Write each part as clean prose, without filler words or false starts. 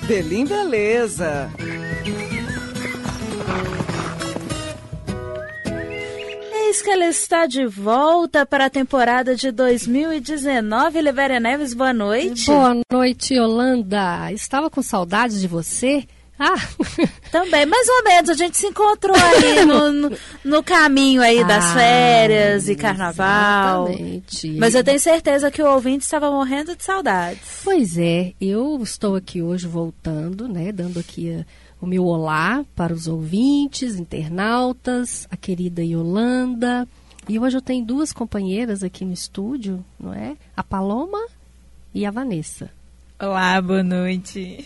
Belim Beleza. Eis que ela está de volta para a temporada de 2019. Libéria Neves, boa noite. Boa noite, Yolanda. Estava com saudades de você? Também, mais ou menos, a gente se encontrou aí no caminho aí das férias e carnaval. Exatamente. Mas eu tenho certeza que o ouvinte estava morrendo de saudades. Pois é, eu estou aqui hoje voltando, né, dando aqui o meu olá para os ouvintes, internautas, a querida Yolanda. E hoje eu tenho duas companheiras aqui no estúdio, não é? A Paloma e a Vanessa. Olá, boa noite.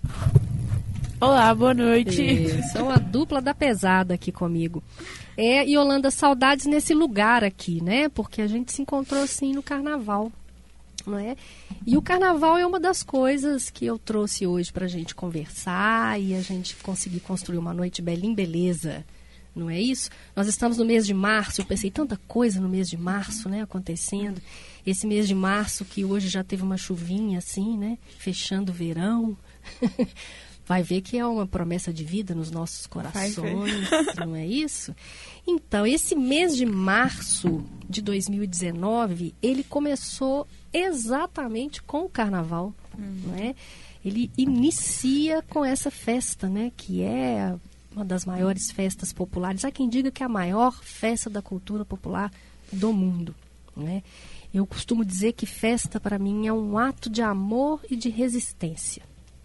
Olá, boa noite. São a dupla da pesada aqui comigo. Yolanda, saudades nesse lugar aqui, né? Porque a gente se encontrou assim no carnaval, não é? E o carnaval é uma das coisas que eu trouxe hoje pra gente conversar e a gente conseguir construir uma noite Belim Beleza, não é isso? Nós estamos no mês de março, eu pensei tanta coisa no mês de março, né, acontecendo. Esse mês de março que hoje já teve uma chuvinha assim, né, fechando o verão. Vai ver que é uma promessa de vida nos nossos corações, não é isso? Então, esse mês de março de 2019, ele começou exatamente com o carnaval, não é? Ele inicia com essa festa, né? Que é uma das maiores festas populares. Há quem diga que é a maior festa da cultura popular do mundo, não é? Eu costumo dizer que festa, para mim, é um ato de amor e de resistência.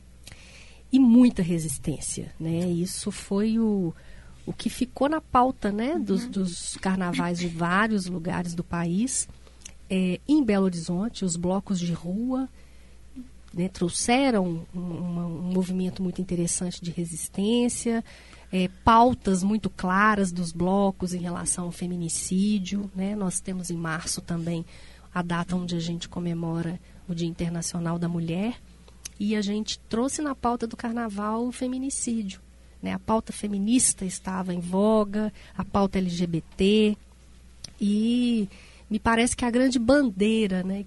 E muita resistência, né? Isso foi o que ficou na pauta, né? Dos carnavais de vários lugares do país. Em Belo Horizonte, os blocos de rua, né, trouxeram um movimento muito interessante de resistência, pautas muito claras dos blocos em relação ao feminicídio, né? Nós temos em março também a data onde a gente comemora o Dia Internacional da Mulher. E a gente trouxe na pauta do carnaval o feminicídio, né? A pauta feminista estava em voga, a pauta LGBT. E me parece que a grande bandeira, né,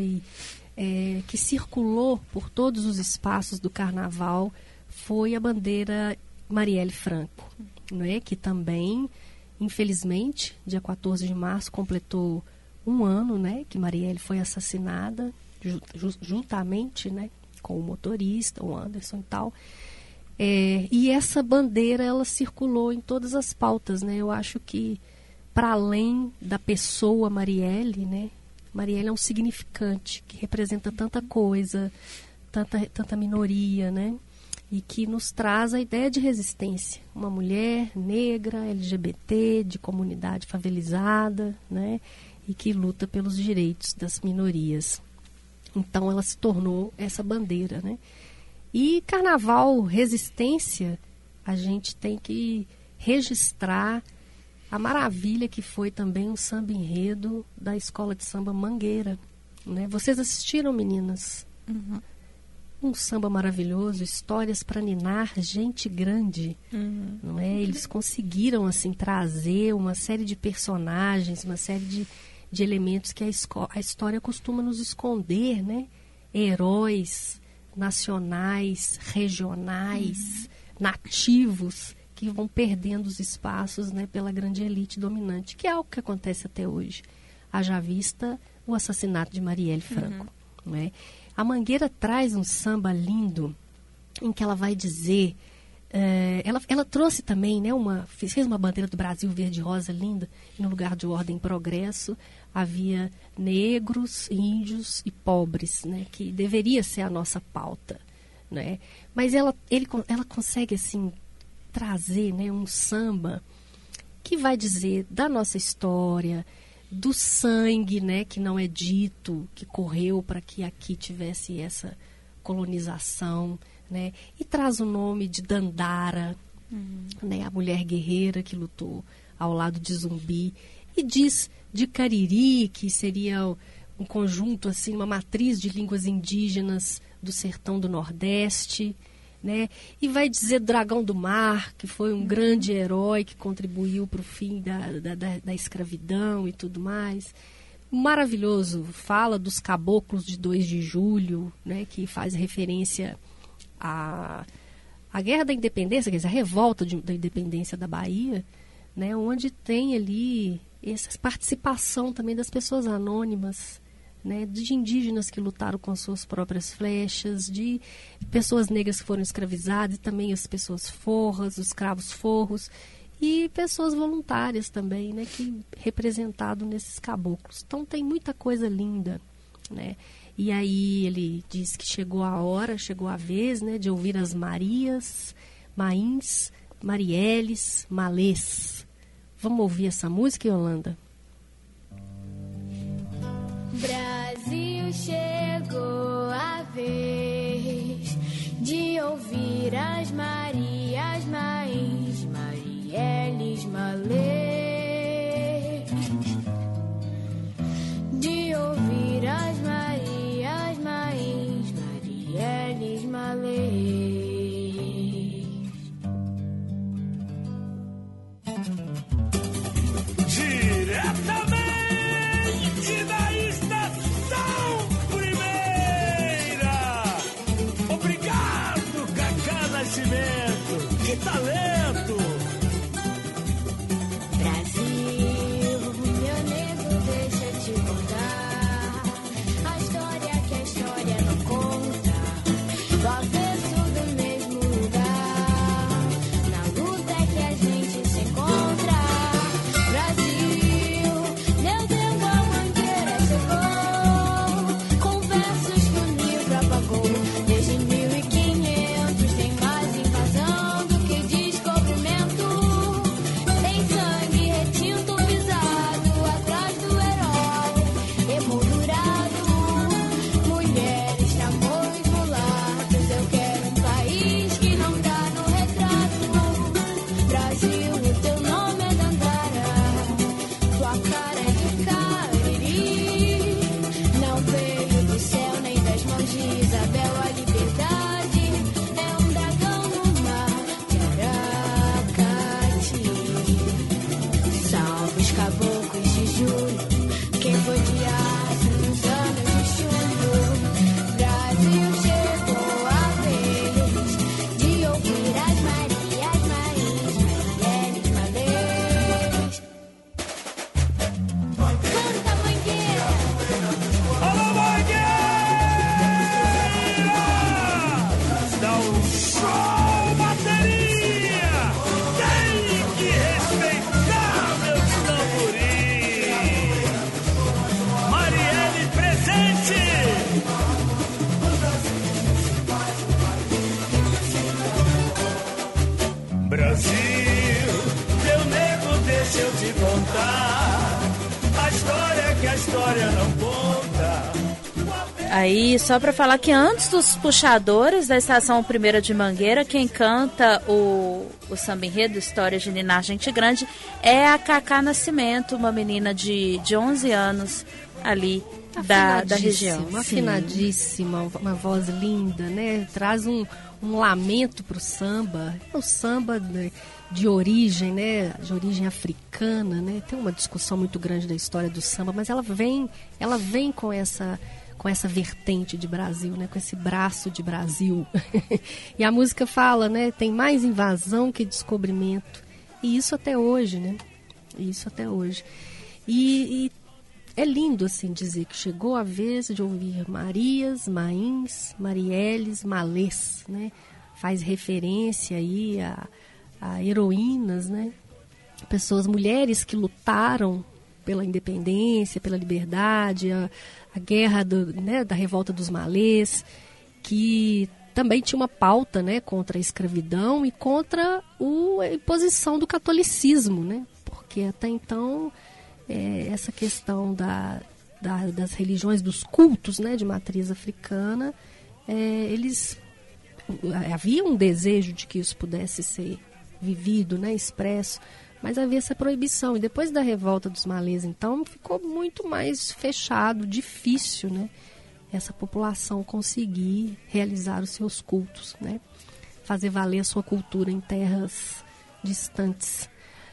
que circulou por todos os espaços do carnaval foi a bandeira Marielle Franco, não é? Que também, infelizmente, dia 14 de março, completou um ano, né, que Marielle foi assassinada, juntamente, né, com o motorista, o Anderson e tal. E essa bandeira, ela circulou em todas as pautas, né? Eu acho que, para além da pessoa Marielle, né? Marielle é um significante que representa tanta coisa, tanta minoria, né? E que nos traz a ideia de resistência. Uma mulher negra, LGBT, de comunidade favelizada, né? E que luta pelos direitos das minorias. Então, ela se tornou essa bandeira, né? E carnaval, resistência, a gente tem que registrar a maravilha que foi também o samba enredo da Escola de Samba Mangueira, né? Vocês assistiram, meninas? Uhum. Um samba maravilhoso, histórias para ninar, gente grande, não é? Eles conseguiram, assim, trazer uma série de personagens, uma série de elementos que a história costuma nos esconder, né? Heróis nacionais, regionais, nativos, que vão perdendo os espaços, né, pela grande elite dominante, que é algo que acontece até hoje. Haja vista o assassinato de Marielle Franco. Não é? A Mangueira traz um samba lindo, em que ela vai dizer... ela trouxe também, né, fez uma bandeira do Brasil verde e rosa linda, e no lugar de ordem e progresso havia negros, índios e pobres, né, que deveria ser a nossa pauta, né? Mas ela consegue, assim, trazer, né, um samba que vai dizer da nossa história, do sangue, né, que não é dito, que correu para que aqui tivesse essa colonização, né? E traz o nome de Dandara, né, a mulher guerreira que lutou ao lado de Zumbi, e diz de Cariri, que seria um conjunto, assim, uma matriz de línguas indígenas do sertão do Nordeste, né? E vai dizer Dragão do Mar, que foi um grande herói que contribuiu para o fim da escravidão e tudo mais. Maravilhoso, fala dos caboclos de 2 de julho, né, que faz referência a Guerra da Independência, quer dizer, a revolta da independência da Bahia, né, onde tem ali essa participação também das pessoas anônimas, né, de indígenas que lutaram com suas próprias flechas, de pessoas negras que foram escravizadas, e também as pessoas forras, os escravos forros, e pessoas voluntárias também, né, que representado nesses caboclos. Então tem muita coisa linda, né? E aí ele diz que chegou a hora, chegou a vez, né, de ouvir as Marias, Mains, Marielles, Malês. Vamos ouvir essa música, Yolanda? Brasil, chegou a vez de ouvir as Marias, Mains, Marielles, Malês. De ouvir as Marias, Mains, Marielles, Malês. Diretamente da Estação Primeira. Obrigado, Cacá Nascimento. Que talento! Brasil, meu nego, deixa eu te contar a história que a história não conta, do avesso do mesmo lugar, na luta é que a gente se encontra. Brasil, meu Deus, a bandeira chegou, com versos que o livro apagou. Desde 1500 tem mais invasão do que descobrimento. Tem sangue retinto pisado atrás do herói, emoldurado. Mulheres, tambores, mulatos. Eu quero um país que não tá no retrato. Brasil, o teu nome é Dandara, tua cara é de Cariri. Não veio do céu nem das mãos de Isabel a liberdade. É um dragão no mar de Aracati. Salve os caboclos de julho, quem foi de aço nos anos de chumbo. Brasil, chegou a vez de ouvir as Marias, Mains, Marielles, Malês. Canta, mangueira! Alô, Mangueira! Dá um show, bateria! Tem que respeitar meus tamborins! Marielle presente! Brasil, teu nego, deixa eu te contar a história que a história não conta. Aí, só pra falar que antes dos puxadores da Estação Primeira de Mangueira, quem canta o samba enredo, História de Ninar Gente Grande, é a Cacá Nascimento, uma menina de 11 anos ali da região. Sim. Afinadíssima, uma voz linda, né? Traz um lamento pro samba. O samba, né, de origem, né? De origem africana, né? Tem uma discussão muito grande da história do samba, mas ela vem com essa vertente de Brasil, né? Com esse braço de Brasil. E a música fala, né? Tem mais invasão que descobrimento. E isso até hoje, né? Isso até hoje. E é lindo, assim, dizer que chegou a vez de ouvir Marias, Mains, Marielles, Malês, né? Faz referência aí a heroínas, né? Pessoas, mulheres que lutaram pela independência, pela liberdade, a guerra da revolta dos Malês, que também tinha uma pauta, né, contra a escravidão e contra a imposição do catolicismo, né? Porque até então essa questão das religiões, dos cultos, né, de matriz africana, havia um desejo de que isso pudesse ser vivido, né, expresso, mas havia essa proibição. E depois da revolta dos Malês, então, ficou muito mais fechado, difícil, né, essa população conseguir realizar os seus cultos, né, fazer valer a sua cultura em terras distantes.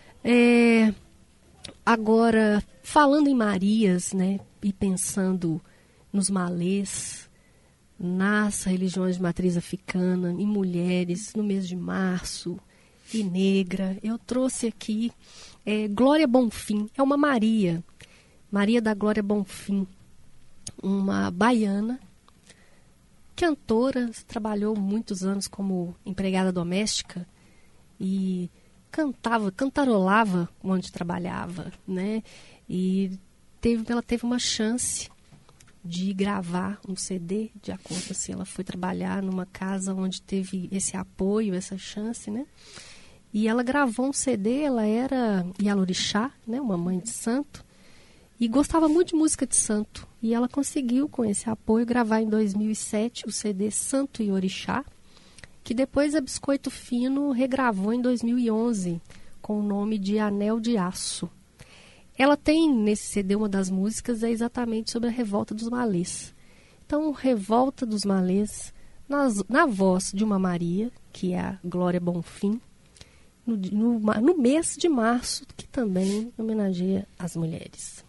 Agora, falando em Marias, né, e pensando nos Malês, nas religiões de matriz africana, em mulheres, no mês de março, e negra. Eu trouxe aqui Glória Bonfim, é uma Maria da Glória Bonfim, uma baiana, cantora, trabalhou muitos anos como empregada doméstica e cantarolava onde trabalhava, né? E ela teve uma chance de gravar um CD, de acordo assim, ela foi trabalhar numa casa onde teve esse apoio, essa chance, né? E ela gravou um CD, ela era Ialorixá, né? Uma mãe de santo, e gostava muito de música de santo. E ela conseguiu, com esse apoio, gravar em 2007 o CD Santo e Orixá, que depois a Biscoito Fino regravou em 2011 com o nome de Anel de Aço. Ela tem nesse CD, uma das músicas é exatamente sobre a Revolta dos Malês. Então, Revolta dos Malês, na voz de uma Maria, que é a Glória Bonfim, no mês de março, que também homenageia as mulheres.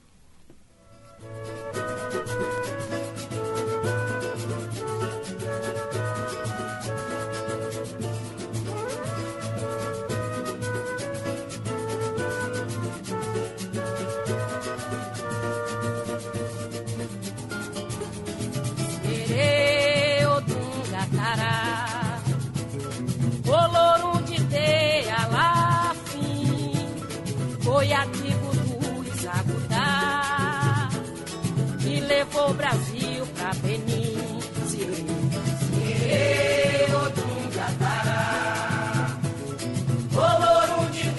Foi a tribo dos Agudá que levou o Brasil pra Benin. Sirê, Odungatará, Olorum de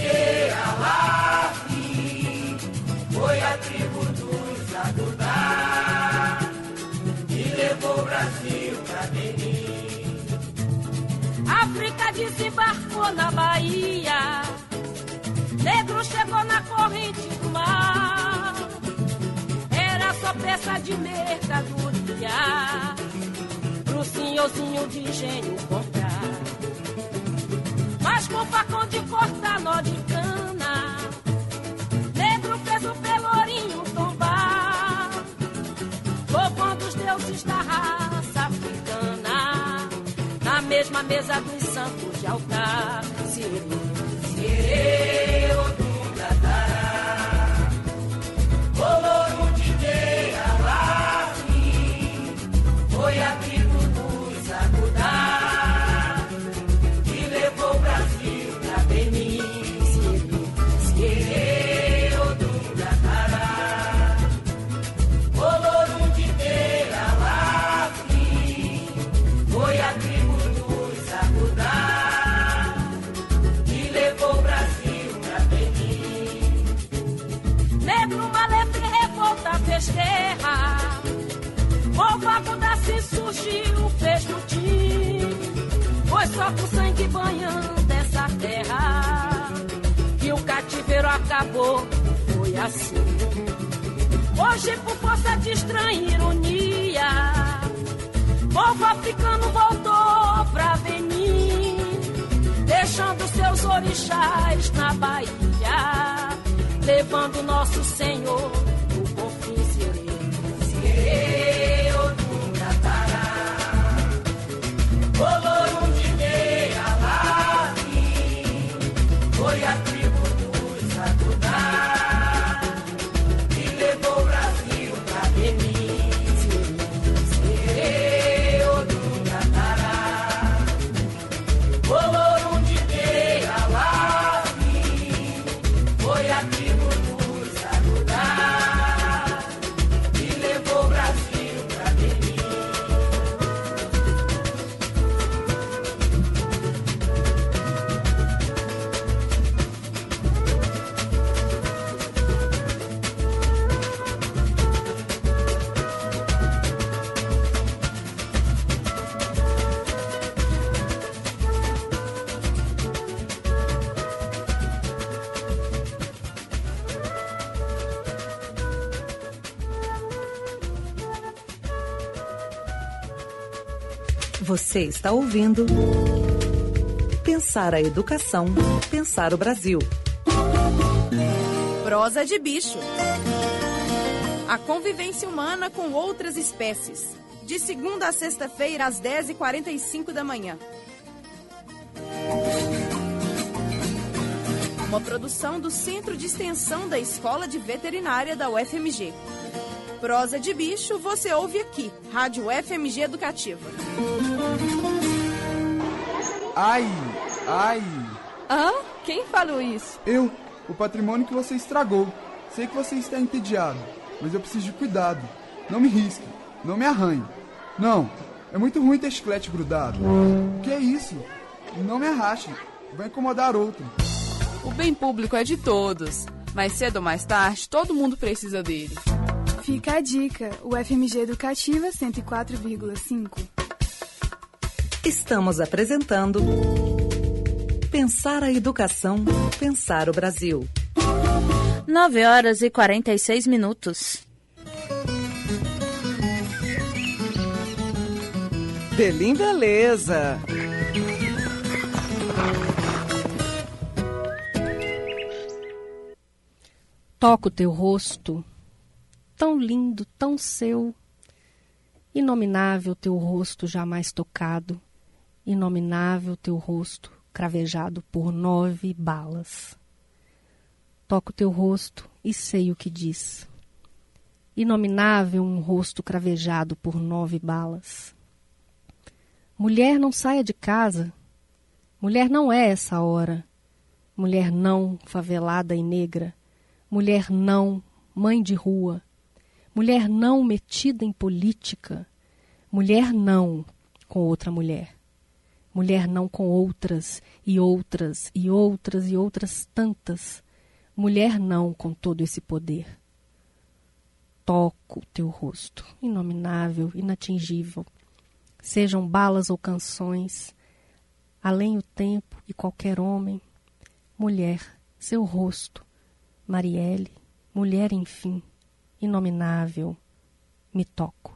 Dealafi. Foi a tribo dos Agudá que levou o Brasil pra Benin. África desembarcou na Bahia, negro chegou na corrente do mar, era só peça de mercadoria pro senhorzinho de engenho comprar. Mas com facão de cortar nó de cana, negro fez o pelourinho tombar, louvando os deuses da raça africana, na mesma mesa dos santos de altar. Sirê, Odungatará, Olorum de Dealafi. Foi a tribo dos Agudá que levou o Brasil pra Benin. Sirê, Odungatará, Olorum de Dealafi. Foi a tribo dos Agudá levou o Brasil pra Benin. Negro, maleta e revolta fez guerra, povo Agudá se surgiu, fez lutim. Foi só com sangue banhando essa terra que o cativeiro acabou, foi assim. Hoje, por força de estranha ironia, povo africano voltou pra Benin, deixando seus orixás na Bahia, levando nosso Senhor o confim. Sirê, Odungatará, Olorum de Dealafi. Foi a tribo dos Agudá que levou o Brasil pra Benin. Sirê, Odungatará, Olorum de Dealafi. Foi a tribo dos Agudá que levou o Brasil pra Benin. Você está ouvindo Pensar a Educação, Pensar o Brasil. Prosa de bicho. A convivência humana com outras espécies. de segunda a sexta-feira, às 10h45 da manhã. Uma produção do Centro de Extensão da Escola de Veterinária da UFMG. Prosa de Bicho, você ouve aqui, Rádio UFMG Educativa. Ai, ai. Ah, quem falou isso? Eu, o patrimônio que você estragou. Sei que você está entediado, mas eu preciso de cuidado. Não me risque, não me arranhe. Não, é muito ruim ter chiclete grudado. Que é isso? Não me arraste, vai incomodar outro. O bem público é de todos. Mais cedo ou mais tarde, todo mundo precisa dele. Fica a dica, o FMG Educativa 104,5. Estamos apresentando Pensar a Educação, Pensar o Brasil. 9h46. Belim Beleza. Toca o teu rosto, tão lindo, tão seu, inominável teu rosto jamais tocado, inominável teu rosto cravejado por 9 balas. Toco teu rosto e sei o que diz. Inominável um rosto cravejado por 9 balas. Mulher, não saia de casa. Mulher não é essa hora. Mulher não, favelada e negra. Mulher não, mãe de rua. Mulher não, metida em política. Mulher não, com outra mulher. Mulher não com outras e outras e outras e outras tantas. Mulher não com todo esse poder. Toco teu rosto, inominável, inatingível. Sejam balas ou canções, além o tempo e qualquer homem. Mulher, seu rosto, Marielle, mulher enfim, inominável, me toco.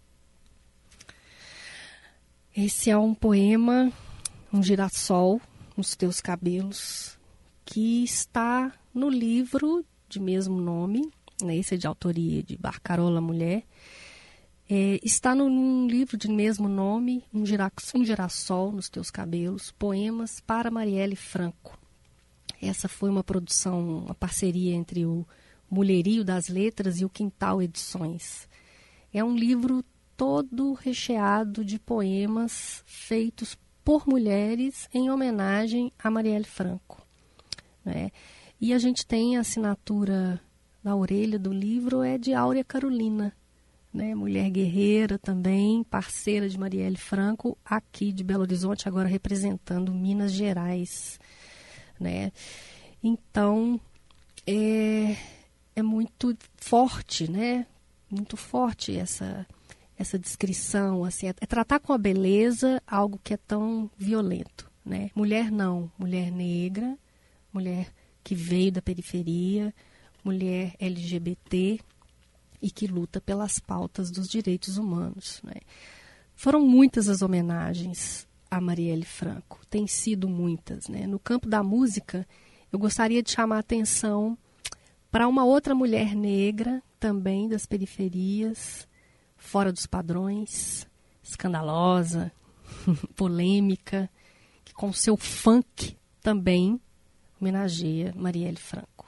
Esse é um poema, um girassol nos teus cabelos, que está no livro de mesmo nome, né, esse é de autoria de Barcarola Mulher. Está num livro de mesmo nome, um girassol nos teus cabelos, poemas para Marielle Franco. Essa foi uma produção, uma parceria entre o Mulherio das Letras e o Quintal Edições. É um livro todo recheado de poemas feitos por mulheres em homenagem a Marielle Franco, né? E a gente tem a assinatura na orelha do livro, é de Áurea Carolina, né? Mulher guerreira também, parceira de Marielle Franco, aqui de Belo Horizonte, agora representando Minas Gerais, né? Então, é muito forte, né? Muito forte essa descrição, assim, é tratar com a beleza algo que é tão violento, né? Mulher não, mulher negra, mulher que veio da periferia, mulher LGBT e que luta pelas pautas dos direitos humanos, né? Foram muitas as homenagens a Marielle Franco, tem sido muitas, né? No campo da música, eu gostaria de chamar a atenção para uma outra mulher negra, também das periferias, fora dos padrões, escandalosa, polêmica, que com seu funk também homenageia Marielle Franco.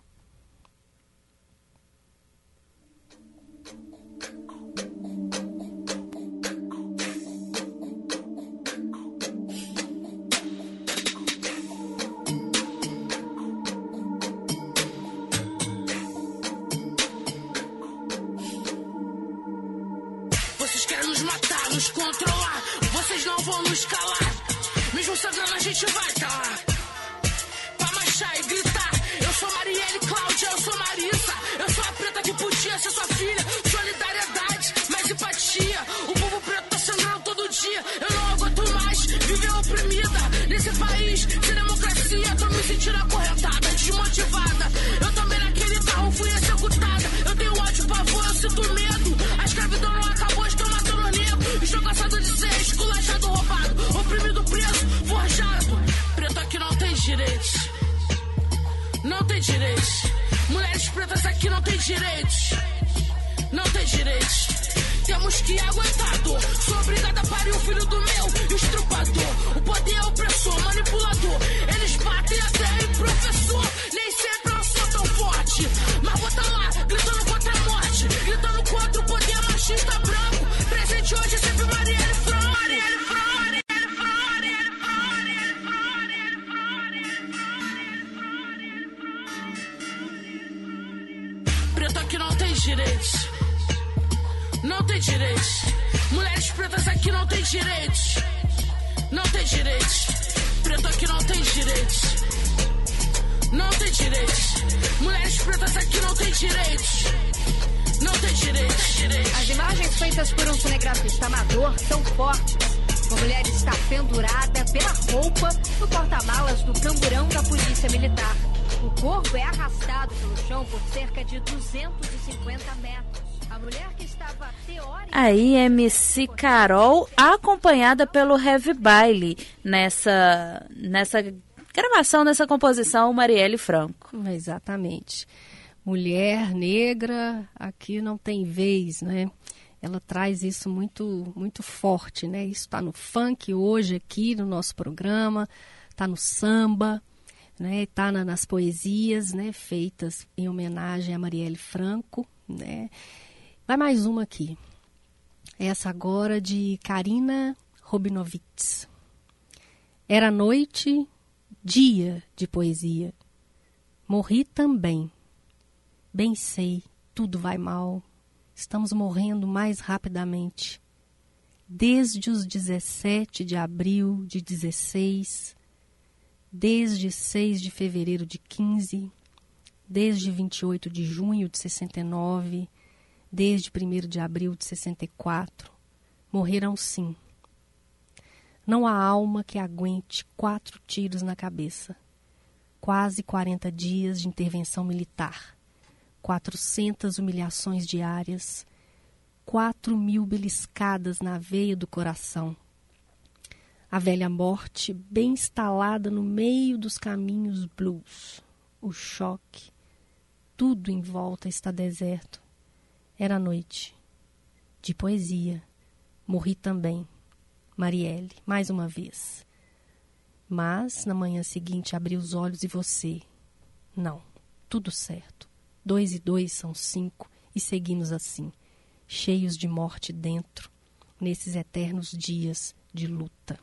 Vocês querem nos matar, nos controlar. Vocês não vão nos calar. Mesmo sangrando a gente vai estar lá pra marchar e gritar. Eu sou Marielle Cláudia, eu sou Marissa. Eu sou a preta que podia ser sua filha. Solidariedade, mais empatia. O povo preto tá sangrando todo dia. Eu não aguento mais viver oprimida nesse país sem democracia. Tô me sentindo acorrentada, desmotivada. Eu também naquele carro fui executada. Eu tenho ódio, pavor, eu sinto medo. A escravidão não acabou, estão matando negro. Estou cansado de ser esculachado, roubado, oprimido, preso, forjado. Preto aqui não tem direitos. Não tem direitos. Mulheres pretas aqui não tem direitos. Não tem direitos. Temos temos que aguentar a dor. Sou obrigada a parir o filho do meu estrupador. O poder é opressor, manipulador. Eles batem até em professor. Nem sempre eu sou tão forte, mas vou tá lá, gritando contra a morte, gritando contra o poder machista branco. Presente hoje sempre Marielle Franco. Preto aqui não tem direitos. Não tem direitos. Mulheres pretas aqui não tem direitos. Não tem direitos. Preto aqui não tem direitos. Não tem direitos. Mulheres pretas aqui não tem direitos. Não tem direitos. As imagens feitas por um cinegrafista amador são fortes. Uma mulher está pendurada pela roupa no porta-malas do camburão da Polícia Militar. O corpo é arrastado pelo chão por cerca de 250 metros. A mulher que estava teoricamente... Aí, MC Carol, acompanhada pelo Heavy Baile, nessa gravação, nessa composição, Marielle Franco. Exatamente. Mulher negra, aqui não tem vez, né? Ela traz isso muito, muito forte, né? Isso está no funk hoje aqui no nosso programa, está no samba, né? Está nas poesias, né? Feitas em homenagem a Marielle Franco, né? Vai mais uma aqui. Essa agora de Karina Robinovitz. Era noite, dia de poesia. Morri também. Bem sei, tudo vai mal. Estamos morrendo mais rapidamente. Desde os 17 de abril de 16, desde 6 de fevereiro de 15, desde 28 de junho de 69, desde 1º de abril de 64, morreram sim. Não há alma que aguente 4 tiros na cabeça. Quase 40 dias de intervenção militar. 400 humilhações diárias, 4.000 beliscadas na veia do coração. A velha morte bem instalada no meio dos caminhos blues. O choque, tudo em volta está deserto. Era noite. De poesia. Morri também. Marielle, mais uma vez. Mas, na manhã seguinte, abri os olhos e você. Não, tudo certo. 2 e 2 são 5 e seguimos assim, cheios de morte dentro, nesses eternos dias de luta.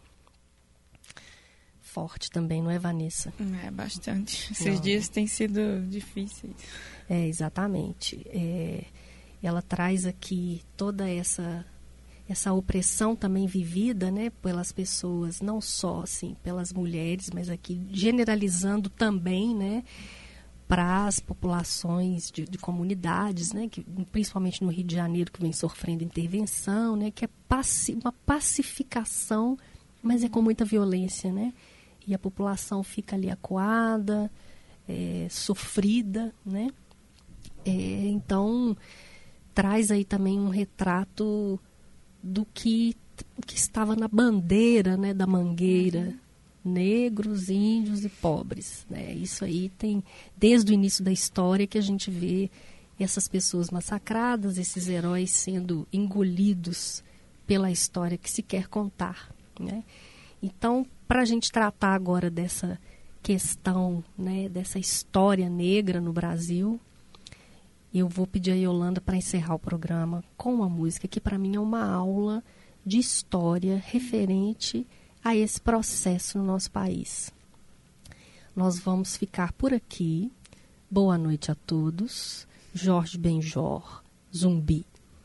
Forte também, não é, Vanessa? É, bastante. Esses dias têm sido difíceis. É, exatamente. Ela traz aqui toda essa opressão também vivida, né, pelas pessoas, não só assim, pelas mulheres, mas aqui generalizando também, né, para as populações de comunidades, né, que, principalmente no Rio de Janeiro, que vem sofrendo intervenção, né, que é uma pacificação, mas é com muita violência, né, e a população fica ali acuada, sofrida, né, então traz aí também um retrato do que estava na bandeira, né, da Mangueira, negros, índios e pobres, né? Isso aí tem desde o início da história que a gente vê essas pessoas massacradas, esses heróis sendo engolidos pela história que se quer contar, né? Então, para a gente tratar agora dessa questão, né, dessa história negra no Brasil, eu vou pedir a Yolanda para encerrar o programa com uma música que para mim é uma aula de história referente a esse processo no nosso país. Nós vamos ficar por aqui. Boa noite a todos. Jorge Benjor, Zumbi.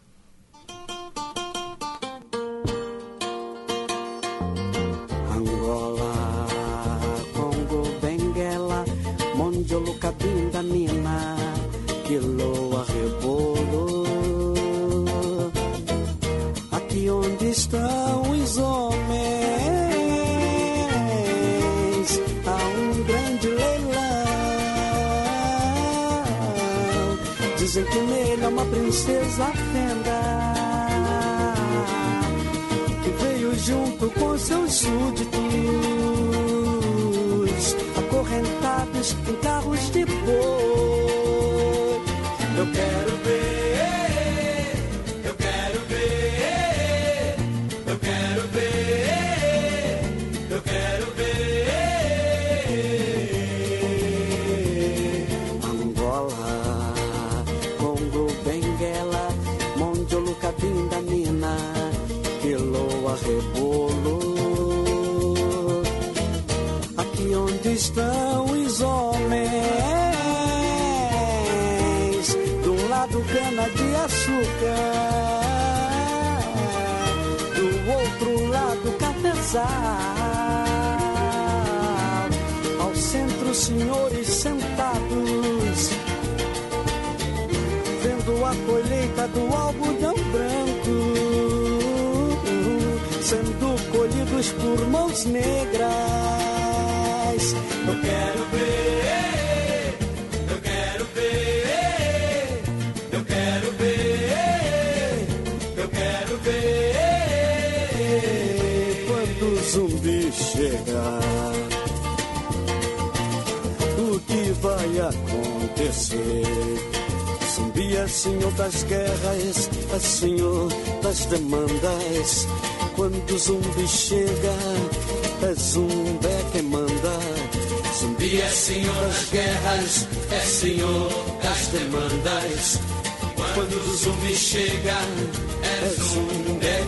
Angola, Congo, Benguela, Mondiolo, Cabinda, Mina, Quiloa, Rebolo. Aqui onde estão os homens, há um grande leilão. Dizem que nele é uma princesa fenda, que veio junto com seus súditos, acorrentados em carros de boi. Eu quero ver, eu quero ver só rebolo. Aqui onde estão os homens, de um lado cana de açúcar, do outro lado cafezal, ao centro senhores sentados, vendo a colheita do algodão branco, sendo colhidos por mãos negras. Eu quero ver, eu quero ver, eu quero ver, eu quero ver. Quando o zumbi chegar, o que vai acontecer? Zumbi é senhor das guerras, é senhor das demandas. Quando o zumbi chega, é zumbi quem manda. Zumbi é senhor das guerras, é senhor das demandas. Quando o zumbi chega, é zumbi